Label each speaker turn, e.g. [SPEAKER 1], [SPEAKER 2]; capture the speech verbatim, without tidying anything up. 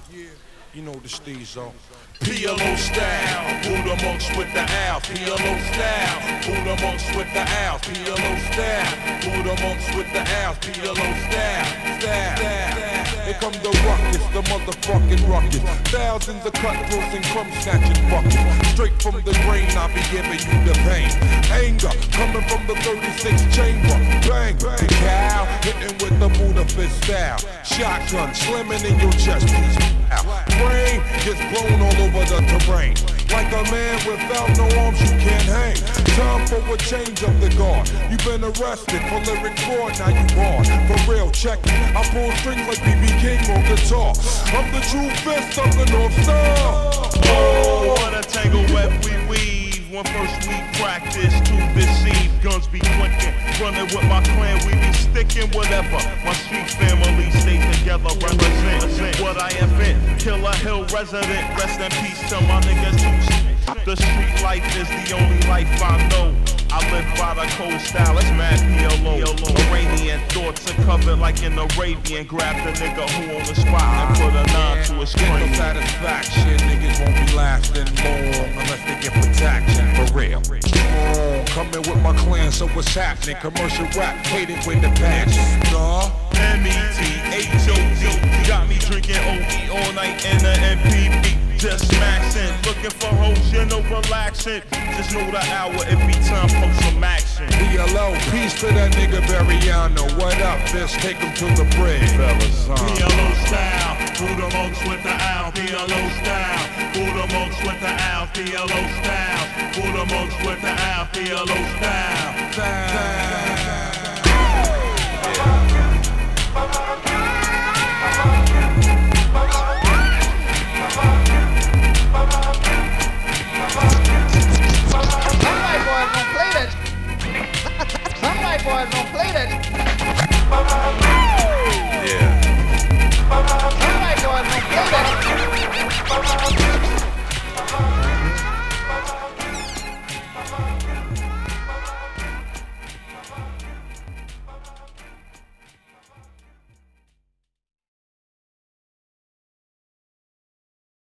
[SPEAKER 1] You know the steez on. P L O style, Buddha monks with the Al. P L O style, Buddha monks with the Al. P L O style, Buddha monks with the Al. P L O style, style, style. Here come the ruckus, the motherfucking ruckus. Thousands of cutthroats and crumb snatching buckets. Straight from the grain, I be giving you the pain. Anger coming from the thirty-six chamber. Bang, bang, cow, hitting with the Buddha fist style. Shotgun slamming in your chest piece. Brain gets blown all over the terrain. Like a man without no arms, you can't hang. Time for a change of the guard. You've been arrested for lyric fraud, now you barred. For real, check it. I pull strings like B B King on guitar. I'm the true fist of the North Star.
[SPEAKER 2] Oh, what a tangle web we weave. When first we practice to deceive. Guns be clinking. Running with my clan, we be sticking whatever. My street family stay together. Represent what I invent. Killer Hill resident. Rest in peace to my niggas too. The street life is the only life I know. I live by the cold style, it's mad P L O. Iranian thoughts are covered like an Arabian. Grab the nigga who on the spot and put a nine to his
[SPEAKER 1] Get
[SPEAKER 2] cranium.
[SPEAKER 1] no satisfaction, niggas won't be lasting long unless they get protection. For real. Oh, coming with my clan, so what's happening? Commercial rap, hated with the passion. Nah.
[SPEAKER 2] M E T H O D. Got me drinking O E all night in the M P B. Just maxing, looking for hoes, you know, relaxing. Just know the hour, it be time for some action.
[SPEAKER 1] P L O, peace to that nigga Bariano. What up, bitch? Take him to the bridge, fellas. Uh.
[SPEAKER 2] P L O style, Buddha monks with the Al. P L O style, Buddha monks with the Al. P L O style, Buddha monks with the Al. P L O style.
[SPEAKER 1] Style.
[SPEAKER 2] style.